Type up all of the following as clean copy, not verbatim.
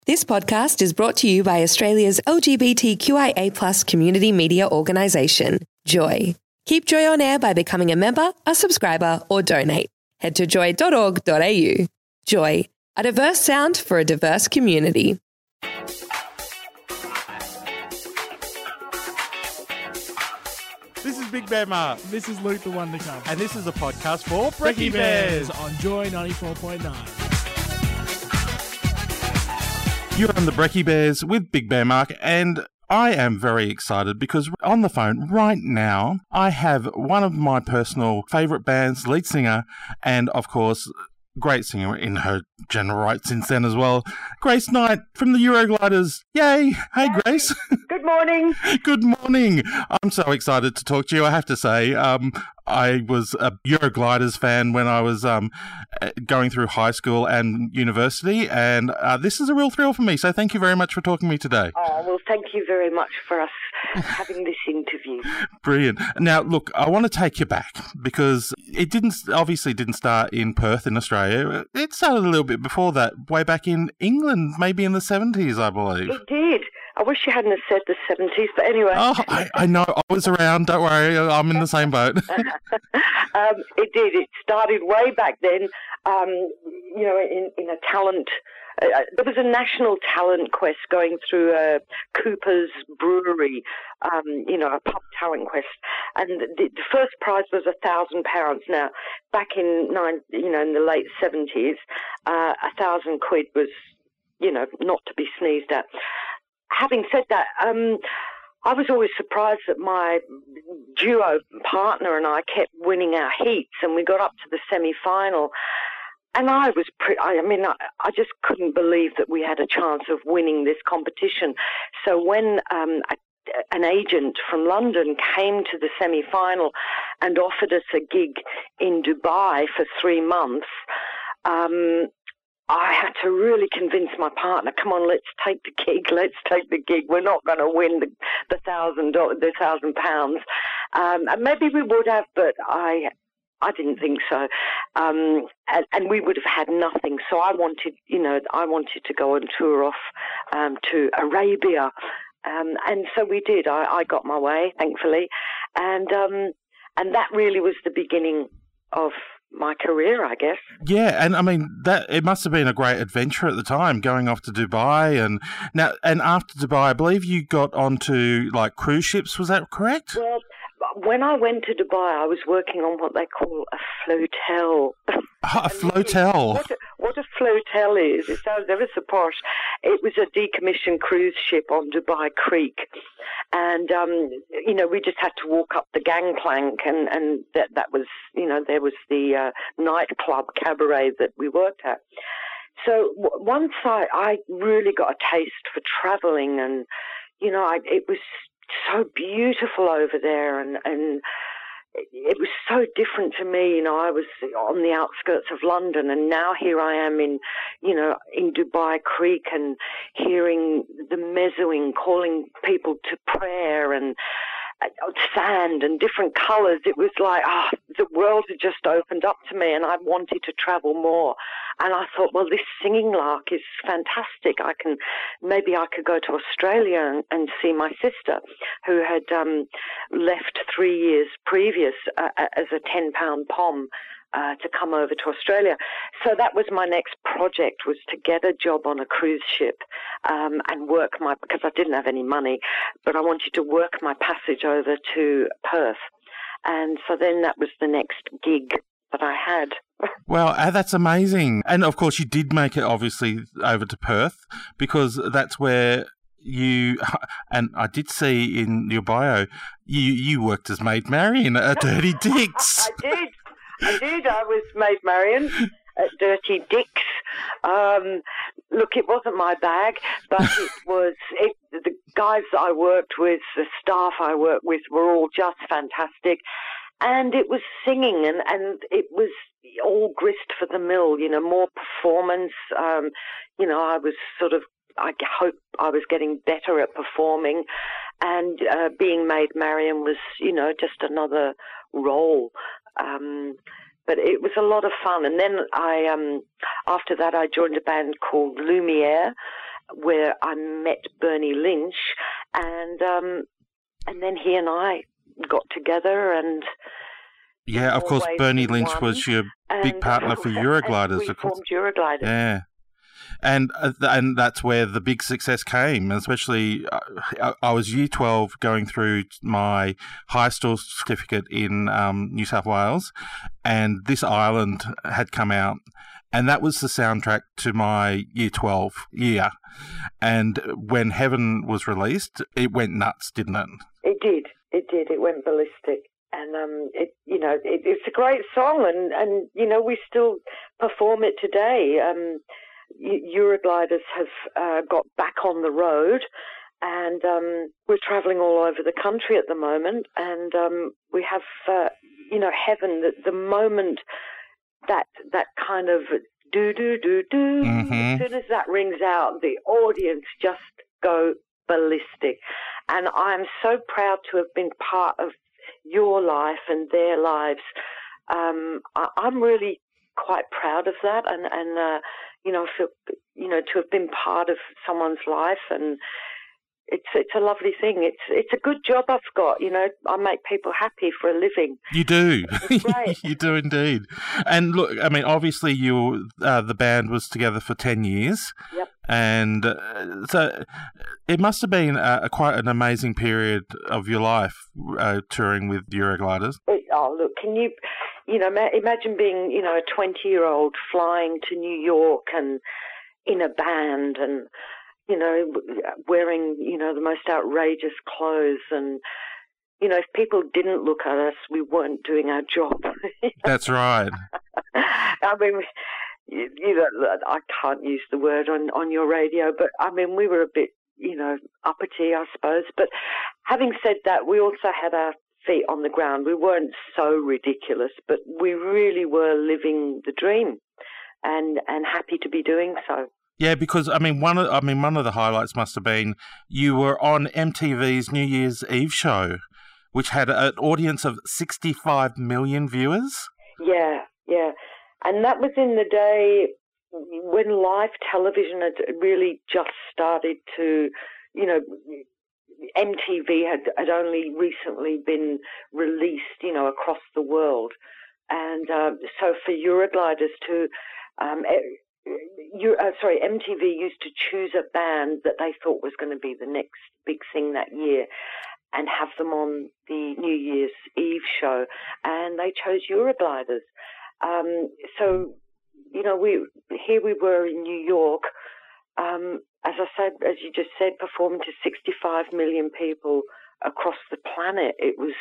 This podcast is brought to you by Australia's LGBTQIA+ community media organisation, Joy. Keep Joy on air by becoming a member, a subscriber, or donate. Head to joy.org.au. Joy, a diverse sound for a diverse community. This is Big Bear Mark. This is Luke the Wonder Come. And this is a podcast for Brekkie Brekkie Bears. on Joy 94.9. You're on the Brekkie Bears with Big Bear Mark, and I am very excited because on the phone right now, I have one of my personal favourite bands, lead singer, and of course, great singer in her general right since then as well, Grace Knight from the Eurogliders. Yay! Hey, Grace. Good morning. Good morning. I'm so excited to talk to you, I have to say. I was a Eurogliders fan when I was going through high school and university, and this is a real thrill for me, so thank you very much for talking to me today. Oh, well, thank you very much for us having this interview. Brilliant. Now, look, I want to take you back because it obviously didn't start in Perth in Australia. It started a little bit before that, way back in England, maybe in the 70s, I believe. It did. I wish you hadn't have said the 70s, but anyway. Oh, I know. I was around. Don't worry. I'm in the same boat. It did. It started way back then, in a talent... there was a national talent quest going through Cooper's Brewery, a pub talent quest, and the first prize was £1,000. Now, back in in the late 70s, £1,000 was, not to be sneezed at. Having said that, I was always surprised that my duo partner and I kept winning our heats, and we got up to the semi-final. And I was I just couldn't believe that we had a chance of winning this competition. So when an agent from London came to the semi-final and offered us a gig in Dubai for 3 months, I had to really convince my partner, come on, let's take the gig. We're not going to win the £1,000. And maybe we would have, but I didn't think so. And we would have had nothing. So I wanted to go on tour off to Arabia. And so we did. I got my way, thankfully. And that really was the beginning of my career, I guess. Yeah, and I mean it must have been a great adventure at the time, going off to Dubai, and after Dubai, I believe you got onto like cruise ships. Was that correct? Well, when I went to Dubai, I was working on what they call a flotel. A flotel. What a flotel is, it sounds ever so posh. It was a decommissioned cruise ship on Dubai Creek. And, we just had to walk up the gangplank and that was, there was the nightclub cabaret that we worked at. So once I really got a taste for traveling and, it was so beautiful over there and it was so different to me. I was on the outskirts of London, and now here I am in Dubai Creek and hearing the mezzouin calling people to prayer and sand and different colours. It was like, the world had just opened up to me, and I wanted to travel more. And I thought, well, this singing lark is fantastic. Maybe I could go to Australia and see my sister, who had left 3 years previous as a 10-pound pom to come over to Australia. So that was my next project, was to get a job on a cruise ship and work because I didn't have any money, but I wanted to work my passage over to Perth. And so then that was the next gig that I had. Well, that's amazing. And of course you did make it obviously over to Perth, because that's where you, and I did see in your bio, you worked as Maid Marian at Dirty Dick's. I did. I was Maid Marian at Dirty Dick's. Look, it wasn't my bag, but the guys that I worked with, the staff I worked with were all just fantastic. And it was singing and it was all grist for the mill, more performance. I was I hope I was getting better at performing, and being Maid Marian was, just another role. But it was a lot of fun. And then after that, I joined a band called Lumiere, where I met Bernie Lynch, and then he and I got together and. Yeah, of course, Bernie Lynch was your big and, partner for Eurogliders. We of course. formed Eurogliders. Yeah. And that's where the big success came, especially I was Year 12 going through my high school certificate in New South Wales, and This Island had come out, and that was the soundtrack to my Year 12 year. And when Heaven was released, it went nuts, didn't it? It did. It went ballistic. And it's a great song, and we still perform it today. Eurogliders have got back on the road, and we're travelling all over the country at the moment. And we have, Heaven. The moment that kind of do do do do, as soon as that rings out, the audience just go ballistic. And I'm so proud to have been part of your life and their lives. I'm really quite proud of that, and I feel, to have been part of someone's life, and it's a lovely thing. It's a good job I've got. I make people happy for a living. You do. It's great. You do indeed. And look, I mean, obviously the band was together for 10 years. Yep. And so it must have been quite an amazing period of your life touring with Eurogliders. Look, can you, imagine being, a 20-year-old flying to New York and in a band and, wearing, the most outrageous clothes, and, if people didn't look at us, we weren't doing our job. That's right. I mean, I can't use the word on your radio, but I mean, we were a bit, uppity, I suppose. But having said that, we also had our feet on the ground. We weren't so ridiculous, but we really were living the dream, and happy to be doing so. Yeah, because one of the highlights must have been you were on MTV's New Year's Eve show, which had an audience of 65 million viewers. Yeah. And that was in the day when live television had really just started to, MTV had only recently been released, across the world. And so for Eurogliders to, MTV used to choose a band that they thought was going to be the next big thing that year and have them on the New Year's Eve show. And they chose Eurogliders. So, we were in New York, as you just said, performing to 65 million people across the planet. It was,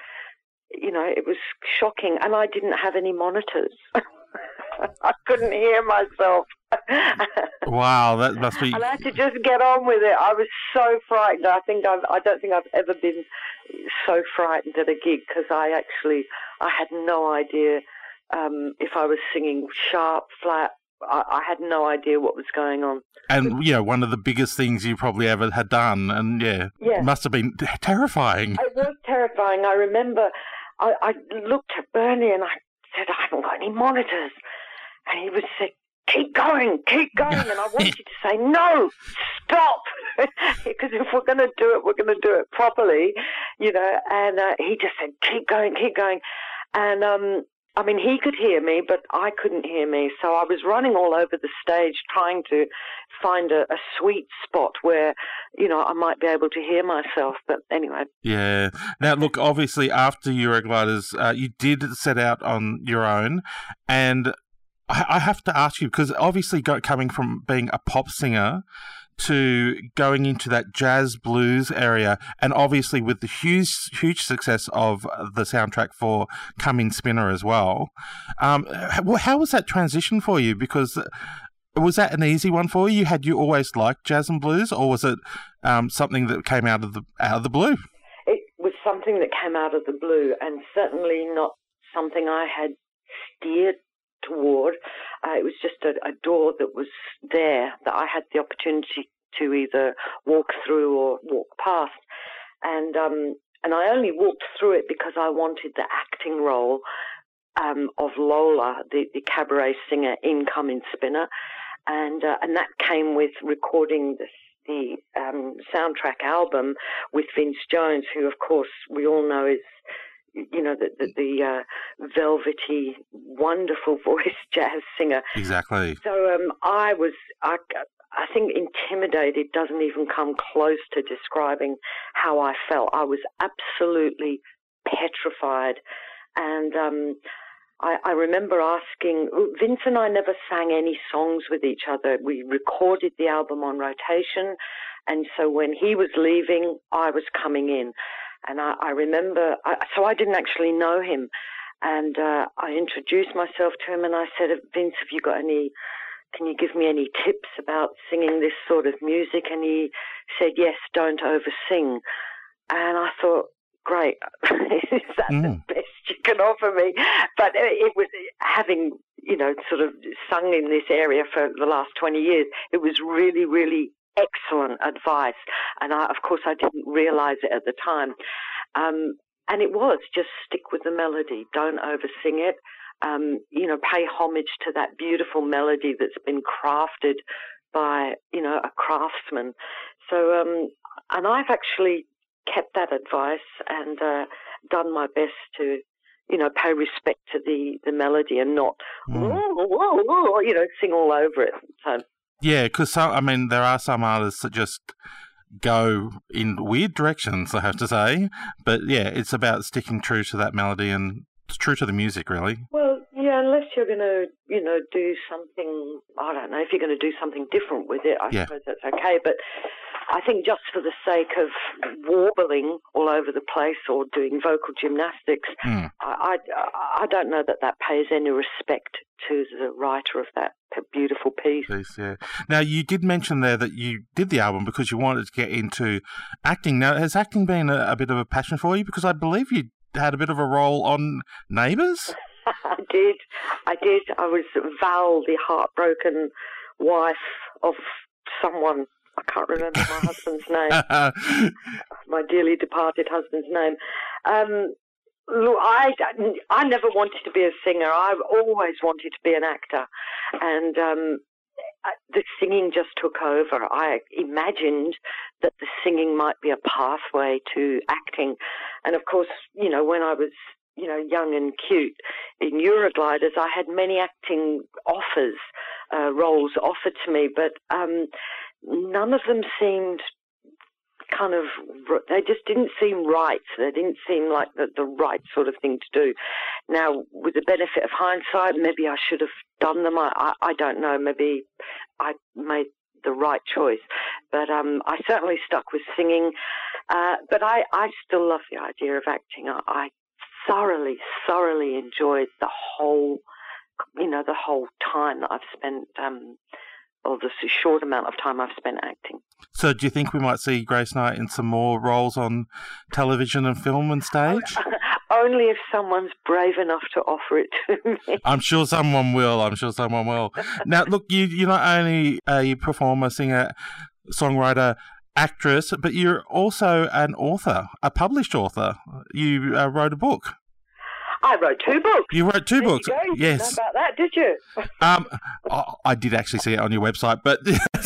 it was shocking. And I didn't have any monitors. I couldn't hear myself. Wow, that must be... And I had to just get on with it. I was so frightened. I don't think I've ever been so frightened at a gig, because I had no idea if I was singing sharp, flat. I had no idea what was going on. And, one of the biggest things you probably ever had done, and it must have been terrifying. It was terrifying. I remember I looked at Bernie and I said, I haven't got any monitors. And he would say, keep going. And I wanted to say, no, stop. Because if we're going to do it, we're going to do it properly, And he just said, keep going. And, he could hear me, but I couldn't hear me. So I was running all over the stage trying to find a sweet spot where, I might be able to hear myself. But anyway. Yeah. Now, look, obviously after Eurogliders, you did set out on your own. And I have to ask you, because obviously coming from being a pop singer to going into that jazz blues area, and obviously with the huge success of the soundtrack for Come In Spinner as well, how was that transition for you? Because was that an easy one for you? Had you always liked jazz and blues, or was it something that came out of the blue? It was something that came out of the blue, and certainly not something I had steered toward. It was just a door that was there that I had the opportunity to either walk through or walk past. And I only walked through it because I wanted the acting role of Lola, the cabaret singer in Come In Spinner. and that came with recording the soundtrack album with Vince Jones, who, of course, we all know is, you know, the velvety, wonderful voice jazz singer. Exactly. So I think intimidated doesn't even come close to describing how I felt. I was absolutely petrified. And I remember asking, Vince and I never sang any songs with each other. We recorded the album on rotation. And so when he was leaving, I was coming in. And I remember, so I didn't actually know him. And I introduced myself to him and I said, Vince, can you give me any tips about singing this sort of music? And he said, yes, don't over-sing. And I thought, great, is that the best you can offer me? But it was, having, you know, sort of sung in this area for the last 20 years, it was really, really excellent advice. And of course, I didn't realize it at the time. And it was just stick with the melody. Don't over-sing it. You know, pay homage to that beautiful melody that's been crafted by, you know, a craftsman. So, and I've actually kept that advice and done my best to, you know, pay respect to the melody and not, you know, sing all over it. So. Yeah, because there are some artists that just go in weird directions, I have to say. But yeah, it's about sticking true to that melody and true to the music, really. Well, yeah, unless you're going to, you know, do something, I don't know, if you're going to do something different with it, I suppose that's okay. But I think just for the sake of warbling all over the place or doing vocal gymnastics, I don't know that pays any respect to the writer of that beautiful piece. Yeah. Now, you did mention there that you did the album because you wanted to get into acting. Now, has acting been a bit of a passion for you? Because I believe you had a bit of a role on Neighbours? I did. I was Val, the heartbroken wife of someone. I can't remember my husband's name. My dearly departed husband's name. Look, I never wanted to be a singer. I've always wanted to be an actor. And the singing just took over. I imagined that the singing might be a pathway to acting. And of course, you know, when I was, you know, young and cute in Eurogliders, I had many acting offers, roles offered to me, but none of them seemed they just didn't seem right. They didn't seem like the right sort of thing to do. Now, with the benefit of hindsight, maybe I should have done them. I don't know. Maybe I made the right choice. But I certainly stuck with singing. But I still love the idea of acting. I thoroughly enjoyed the whole time that I've spent, or the short amount of time I've spent acting. So do you think we might see Grace Knight in some more roles on television and film and stage? Only if someone's brave enough to offer it to me. I'm sure someone will. Now, look, you're not only a performer, singer, songwriter, actress, but you're also an author, a published author. You wrote a book. I wrote 2 books. You wrote 2 books? You yes. Know about that, did you? I did actually see it on your website, but...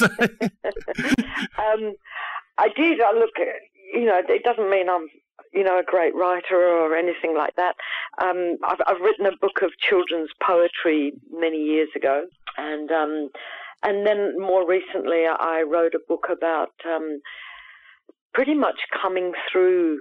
I did. Look, you know, it doesn't mean I'm, you know, a great writer or anything like that. I've written a book of children's poetry many years ago, and then more recently I wrote a book about pretty much coming through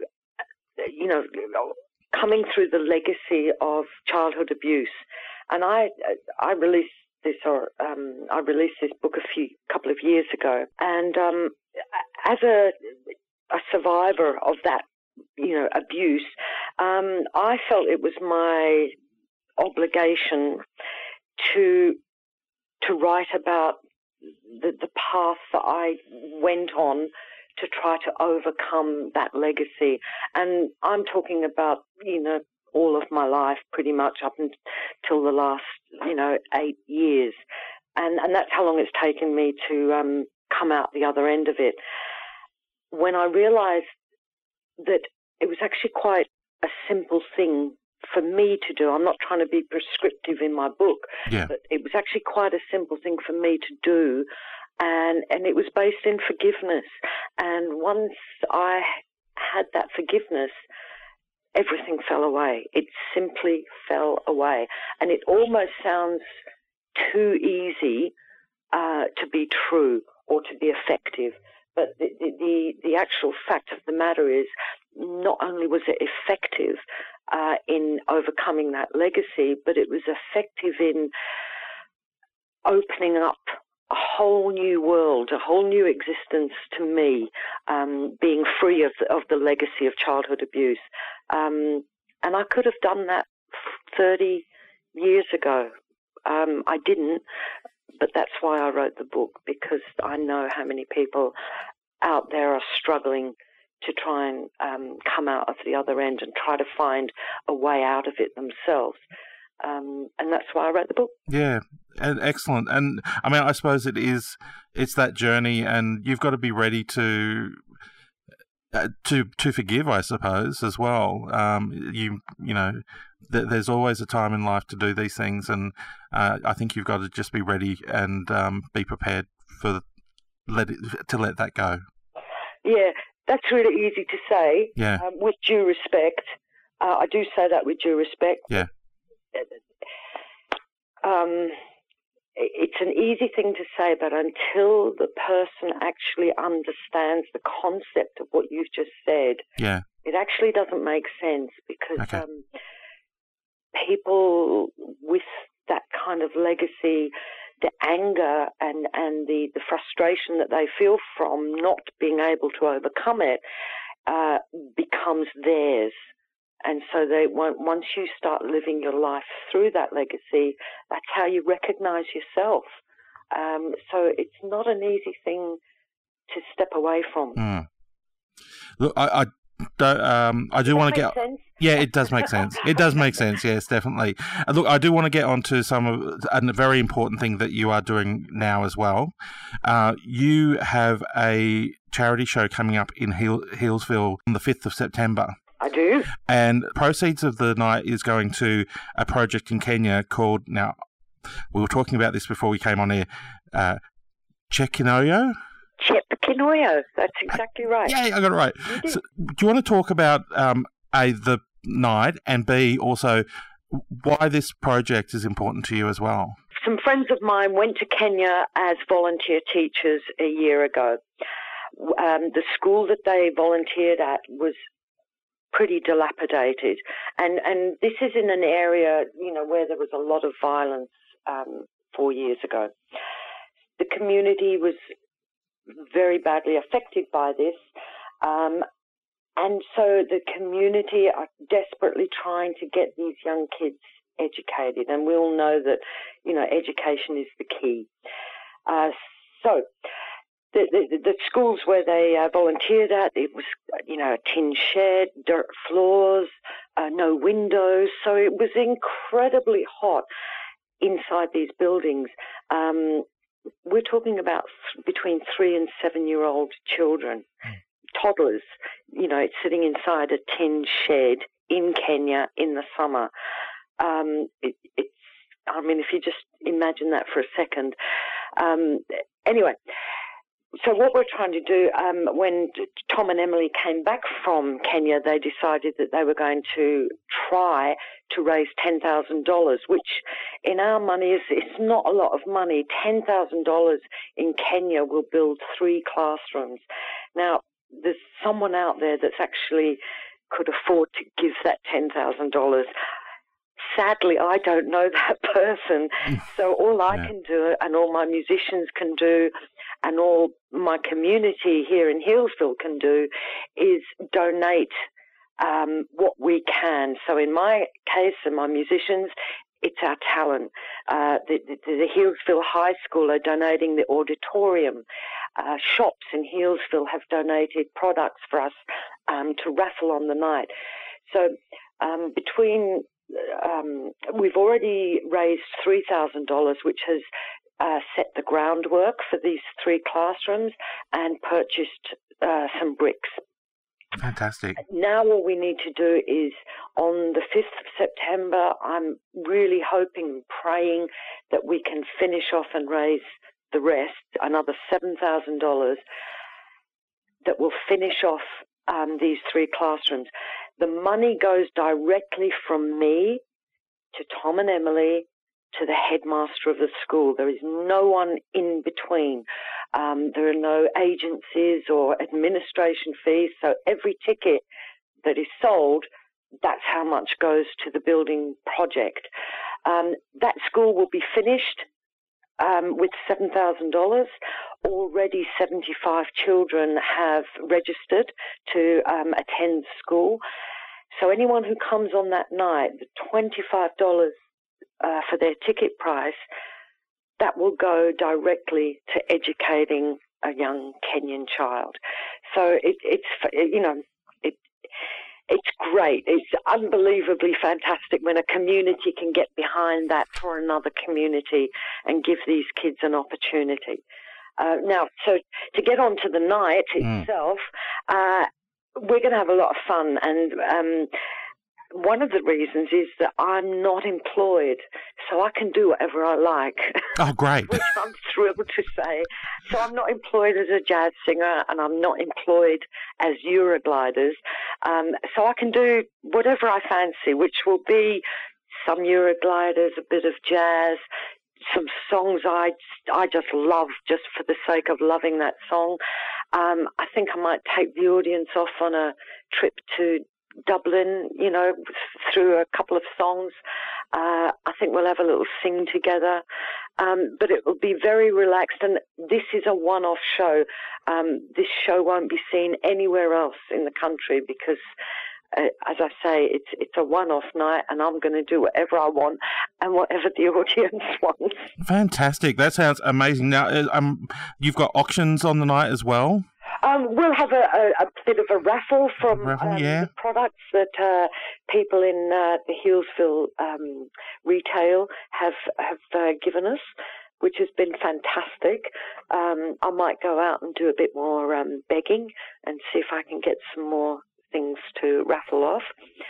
the legacy of childhood abuse. And I released this book a couple of years ago. And as a survivor of that, you know, abuse, I felt it was my obligation to write about the path that I went on to try to overcome that legacy. And I'm talking about, you know, all of my life pretty much up until the last, you know, 8 years. And that's how long it's taken me to come out the other end of it. When I realized that it was actually quite a simple thing for me to do. I'm not trying to be prescriptive in my book, but it was actually quite a simple thing for me to do, and it was based in forgiveness. And once I had that forgiveness, everything fell away. It simply fell away. And it almost sounds too easy to be true or to be effective. But the actual fact of the matter is, not only was it effective in overcoming that legacy, but it was effective in opening up a whole new world, a whole new existence to me, being free of the legacy of childhood abuse. And I could have done that 30 years ago. I didn't, but that's why I wrote the book, because I know how many people out there are struggling to try and come out of the other end and try to find a way out of it themselves. And that's why I wrote the book. Yeah, and excellent. And I mean, I suppose it's that journey, and you've got to be ready to forgive, I suppose, as well. You know, there's always a time in life to do these things, and I think you've got to just be ready and be prepared to let that go. Yeah, that's really easy to say. Yeah. With due respect, I do say that with due respect. Yeah. It's an easy thing to say, but until the person actually understands the concept of what you've just said, it actually doesn't make sense, because people with that kind of legacy, the anger and the frustration that they feel from not being able to overcome it becomes theirs. And so once you start living your life through that legacy, that's how you recognize yourself. So it's not an easy thing to step away from. Look, I do want to get. Sense? Yeah, it does make sense. It does make sense. Yes, definitely. Look, I do want to get onto a very important thing that you are doing now as well. You have a charity show coming up in Healesville on the 5th of September. I do. And proceeds of the night is going to a project in Kenya called, now, we were talking about this before we came on air, Chepkinoyo? Chepkinoyo, that's exactly right. Yeah, I got it right. So, do you want to talk about, A, the night, and B, also why this project is important to you as well? Some friends of mine went to Kenya as volunteer teachers a year ago. The school that they volunteered at was pretty dilapidated, and this is in an area, you know, where there was a lot of violence 4 years ago. The community was very badly affected by this, and so the community are desperately trying to get these young kids educated, and we all know that, you know, education is the key. So the schools where they volunteered at, it was, you know, a tin shed, dirt floors, no windows. So it was incredibly hot inside these buildings. We're talking about between 3 and 7 year old children, toddlers, you know, sitting inside a tin shed in Kenya in the summer. It's, I mean, if you just imagine that for a second. Anyway, so what we're trying to do, when Tom and Emily came back from Kenya, they decided that they were going to try to raise $10,000, which in our money is not a lot of money. $10,000 in Kenya will build 3 classrooms. Now, there's someone out there that's actually could afford to give that $10,000. Sadly, I don't know that person. So all I can do, and all my musicians can do, and all my community here in Healesville can do, is donate what we can. So in my case, and my musicians, it's our talent. The Healesville High School are donating the auditorium. Shops in Healesville have donated products for us to raffle on the night. So between we've already raised $3,000, which has set the groundwork for these 3 classrooms, and purchased some bricks. Fantastic. Now all we need to do is on the 5th of September, I'm really hoping, praying that we can finish off and raise the rest, another $7,000, that will finish off these 3 classrooms. The money goes directly from me to Tom and Emily to the headmaster of the school. There is no one in between. There are no agencies or administration fees, so every ticket that is sold, that's how much goes to the building project. That school will be finished with $7,000. Already 75 children have registered to attend school. So anyone who comes on that night, the $25 for their ticket price, that will go directly to educating a young Kenyan child. So it's great. It's unbelievably fantastic when a community can get behind that for another community and give these kids an opportunity. Now, so to get on to the night itself, we're going to have a lot of fun, and one of the reasons is that I'm not employed, so I can do whatever I like. Oh, great. Which I'm thrilled to say. So I'm not employed as a jazz singer, and I'm not employed as Eurogliders. So I can do whatever I fancy, which will be some Eurogliders, a bit of jazz, some songs I just love just for the sake of loving that song. I think I might take the audience off on a trip to Dublin, through a couple of songs. I think we'll have a little sing together. But it will be very relaxed, and this is a one-off show. This show won't be seen anywhere else in the country because, as I say, it's a one-off night, and I'm going to do whatever I want and whatever the audience wants. Fantastic. That sounds amazing. Now, you've got auctions on the night as well? We'll have a bit of a raffle from the products that people in the Healesville retail have given us, which has been fantastic. I might go out and do a bit more begging and see if I can get some more things to raffle off.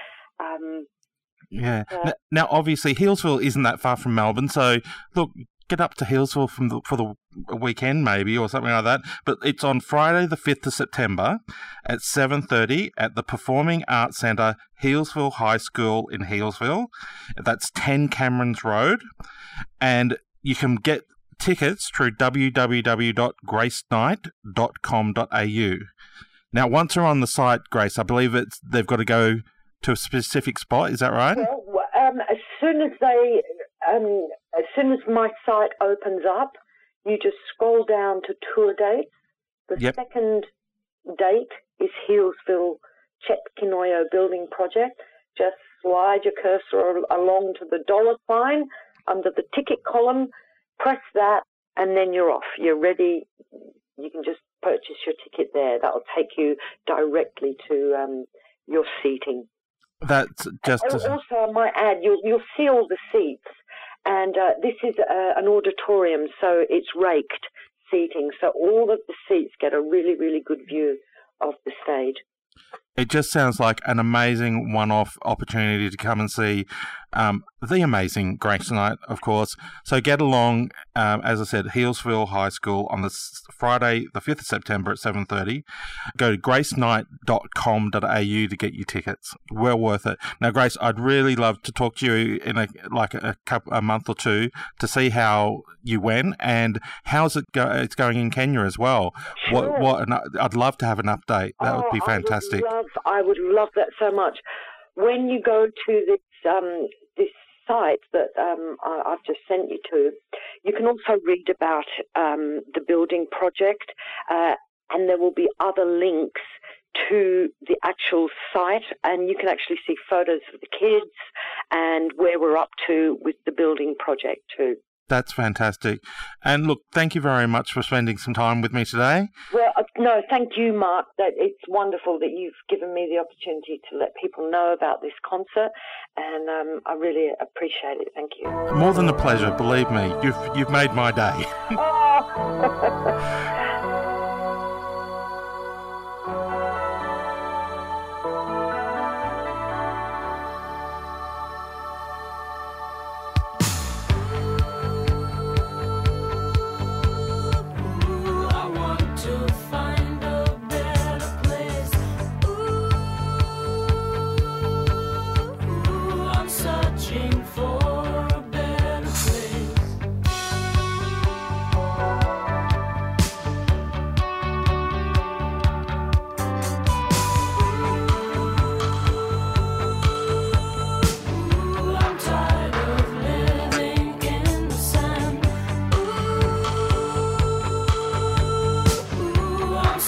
Now, obviously, Healesville isn't that far from Melbourne, so look, get up to Healesville for the weekend maybe or something like that. But it's on Friday the 5th of September at 7:30 at the Performing Arts Centre, Healesville High School in Healesville. That's 10 Camerons Road. And you can get tickets through www.gracenight.com.au. Now, once they're on the site, Grace, I believe they've got to go to a specific spot. Is that right? Well, as soon as my site opens up, you just scroll down to tour dates. The second date is Healesville Chet Kinoyo Building Project. Just slide your cursor along to the $sign under the ticket column, press that, and then you're off. You're ready. You can just purchase your ticket there. That'll take you directly to your seating. That's just... Also, I might add, you'll see all the seats. And this is an auditorium, so it's raked seating. So all of the seats get a really, really good view of the stage. It just sounds like an amazing one-off opportunity to come and see the amazing Grace Night, of course. So get along, as I said, Healesville High School on Friday, the 5th of September at 7:30. Go to gracenight.com.au to get your tickets. Well worth it. Now, Grace, I'd really love to talk to you in a month or two to see how you went and how's it's going in Kenya as well. Sure. I'd love to have an update. That would be fantastic. I would love that so much. When you go to this site that I've just sent you to, you can also read about the building project, and there will be other links to the actual site, and you can actually see photos of the kids and where we're up to with the building project too. That's fantastic. And look, thank you very much for spending some time with me today. Well, no, thank you, Mark. That it's wonderful that you've given me the opportunity to let people know about this concert, and I really appreciate it. Thank you. More than a pleasure, believe me. You've made my day.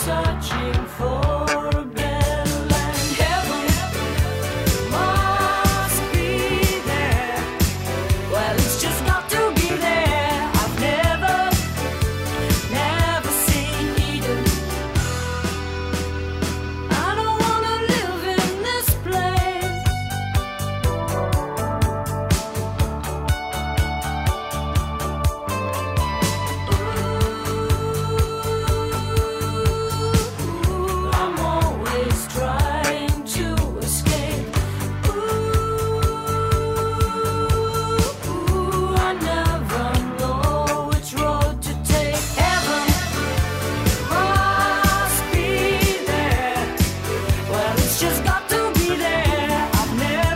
searching for a better land. Heaven must be there. Well, it's just got to be there. I've never seen Eden. I don't wanna live in this place. Ooh, I'm always trying to escape. Ooh, I never know which road to take. Heaven must be there. Well, it's just got to be there. I've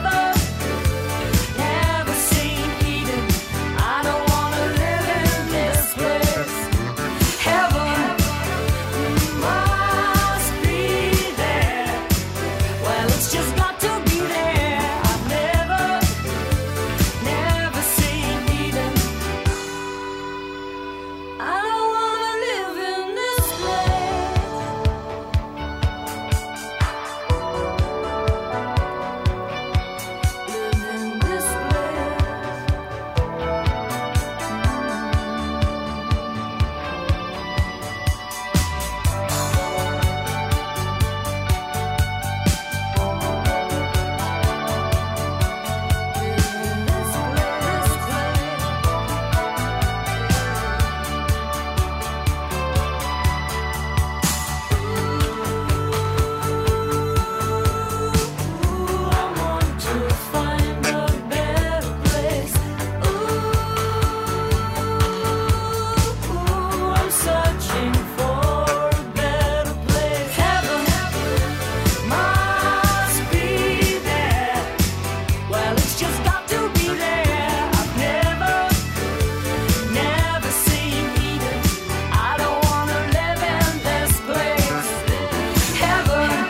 never seen Eden. I don't wanna live in this place. Heaven must be there. Well, it's just got to be there. I've never seen Eden. I don't wanna live in this place. Live in this place. I want to find a better place. Ooh, I'm searching for a better place. Heaven must be there. Well, it's just got to be there. I've never seen Eden. I don't wanna live in this place. Heaven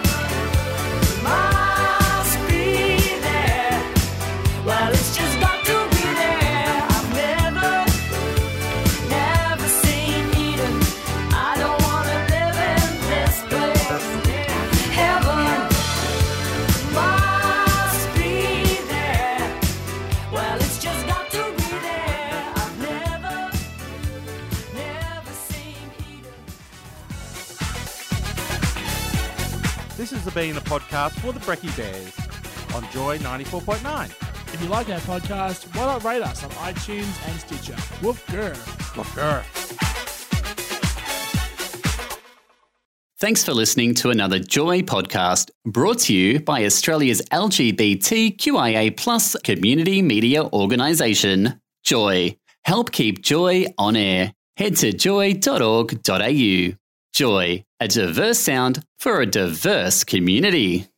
must be there. Well, it's just got to be there. I've never seen Eden. I don't wanna live in this place. Heaven must be there. Well, it's just got to be there. I've never seen Eden. This is the Being a Podcast for the Brekkie Bears on Joy 94.9. If you like our podcast, why not rate us on iTunes and Stitcher? Woof grr. Thanks for listening to another Joy podcast brought to you by Australia's LGBTQIA+ community media organisation, Joy. Help keep Joy on air. Head to joy.org.au. Joy, a diverse sound for a diverse community.